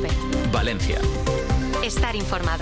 COPE. Valencia. Estar informado.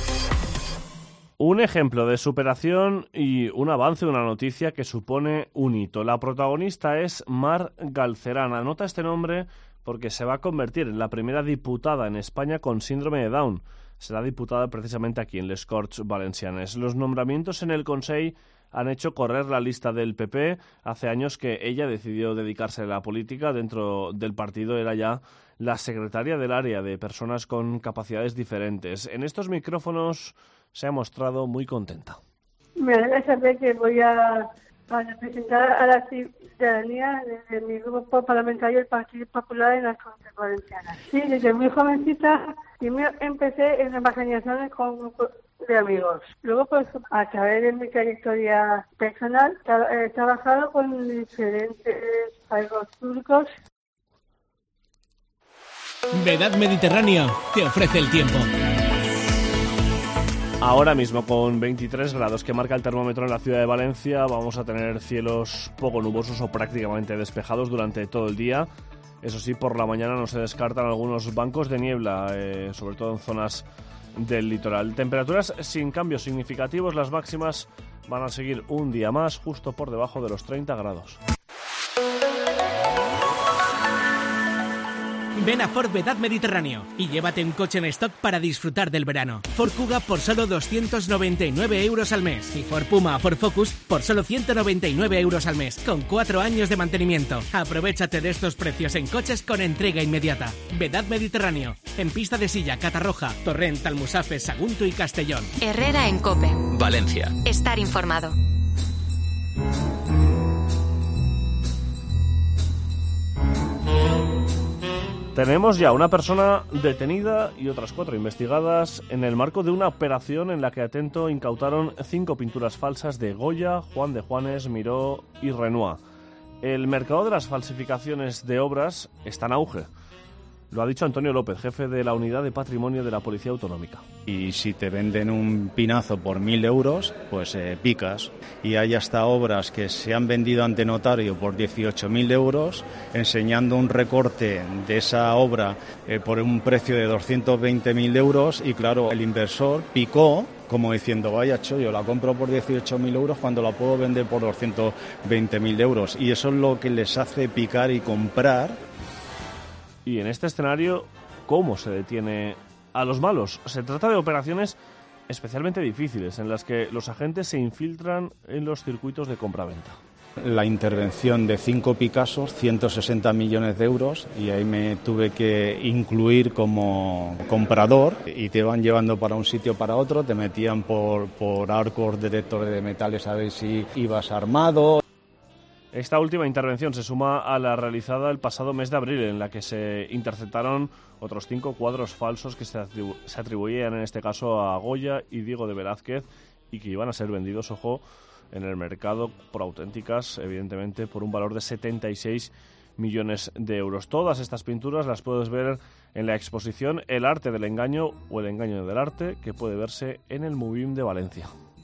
Un ejemplo de superación y un avance de una noticia que supone un hito. La protagonista es Mar Galcerán. Anota este nombre porque se va a convertir en la primera diputada en España con síndrome de Down. Será diputada precisamente aquí en les Corts Valencianes. Los nombramientos en el Consell han hecho correr la lista del PP. Hace años que ella decidió dedicarse a la política. Dentro del partido era ya la secretaria del área de personas con capacidades diferentes. En estos micrófonos se ha mostrado muy contenta. Me alegra saber que voy a representar a la ciudadanía de mi grupo parlamentario, el Partido Popular, en las Cortes Valencianas. Sí, desde muy jovencita primero empecé en evangelizaciones con un grupo de amigos. Luego, pues, a través de mi trayectoria personal, he trabajado con diferentes países turcos. Vedad Mediterráneo te ofrece el tiempo. Ahora mismo, con 23 grados que marca el termómetro en la ciudad de Valencia, vamos a tener cielos poco nubosos o prácticamente despejados durante todo el día. Eso sí, por la mañana no se descartan algunos bancos de niebla, sobre todo en zonas del litoral. Temperaturas sin cambios significativos, las máximas van a seguir un día más justo por debajo de los 30 grados. Ven a Ford Vedad Mediterráneo y llévate un coche en stock para disfrutar del verano. Ford Kuga por solo 299 euros al mes y Ford Puma o Ford Focus por solo 199 euros al mes, con 4 años de mantenimiento. Aprovéchate de estos precios en coches con entrega inmediata. Vedad Mediterráneo, en Pista de Silla, Catarroja, Torrent, Almusafes, Sagunto y Castellón. Herrera en COPE. Valencia. Estar informado. Tenemos ya una persona detenida y otras 4 investigadas en el marco de una operación en la que, atento, incautaron 5 pinturas falsas de Goya, Juan de Juanes, Miró y Renoir. El mercado de las falsificaciones de obras está en auge. Lo ha dicho Antonio López, jefe de la Unidad de Patrimonio de la Policía Autonómica. Y si te venden un pinazo por 1.000 euros, pues picas. Y hay hasta obras que se han vendido ante notario por 18.000 euros, enseñando un recorte de esa obra por un precio de 220.000 euros. Y claro, el inversor picó, como diciendo, vaya chollo, la compro por 18.000 euros cuando la puedo vender por 220.000 euros. Y eso es lo que les hace picar y comprar. Y en este escenario, ¿cómo se detiene a los malos? Se trata de operaciones especialmente difíciles, en las que los agentes se infiltran en los circuitos de compra-venta. La intervención de 5 Picassos, 160 millones de euros, y ahí me tuve que incluir como comprador, y te van llevando para un sitio para otro, te metían por arcos detectores de metales a ver si ibas armado. Esta última intervención se suma a la realizada el pasado mes de abril, en la que se interceptaron otros 5 cuadros falsos que se atribuían en este caso a Goya y Diego de Velázquez y que iban a ser vendidos, ojo, en el mercado por auténticas, evidentemente, por un valor de 76 millones de euros. Todas estas pinturas las puedes ver en la exposición El arte del engaño o El engaño del arte, que puede verse en el Movim de Valencia.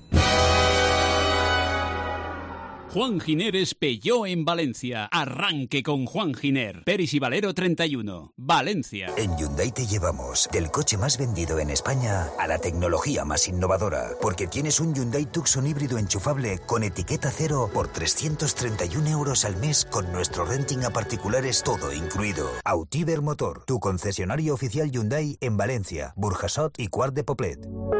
Juan Giner es Peugeot en Valencia. Arranque con Juan Giner. Peris y Valero 31, Valencia. En Hyundai te llevamos del coche más vendido en España a la tecnología más innovadora. Porque tienes un Hyundai Tucson híbrido enchufable con etiqueta cero por 331 euros al mes con nuestro renting a particulares todo incluido. Autiver Motor, tu concesionario oficial Hyundai en Valencia, Burjasot y Quart de Poblet.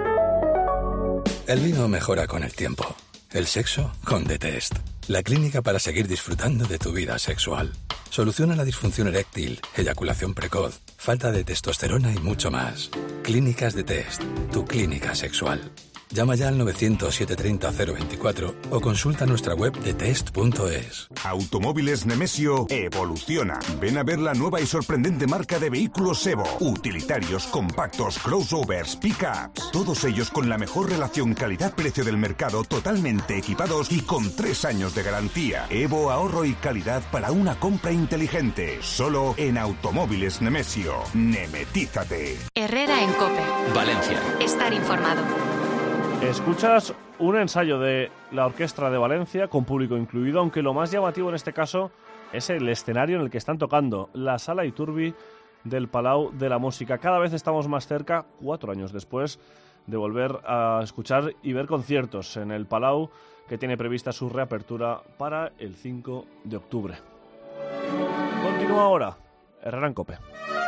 El vino mejora con el tiempo. El sexo con The Test. La clínica para seguir disfrutando de tu vida sexual. Soluciona la disfunción eréctil, eyaculación precoz, falta de testosterona y mucho más. Clínicas The Test. Tu clínica sexual. Llama ya al 900-730-024 o consulta nuestra web detest.es. Automóviles Nemesio evoluciona. Ven a ver la nueva y sorprendente marca de vehículos Evo. Utilitarios, compactos, crossovers, pickups. Todos ellos con la mejor relación calidad-precio del mercado, totalmente equipados y con 3 años de garantía. Evo, ahorro y calidad para una compra inteligente. Solo en Automóviles Nemesio. Nemetízate. Herrera en COPE. Valencia. Estar informado. Escuchas un ensayo de la Orquestra de Valencia, con público incluido, aunque lo más llamativo en este caso es el escenario en el que están tocando, la Sala Iturbi del Palau de la Música. Cada vez estamos más cerca, 4 años después, de volver a escuchar y ver conciertos en el Palau, que tiene prevista su reapertura para el 5 de octubre. Continúa ahora Herrera en COPE.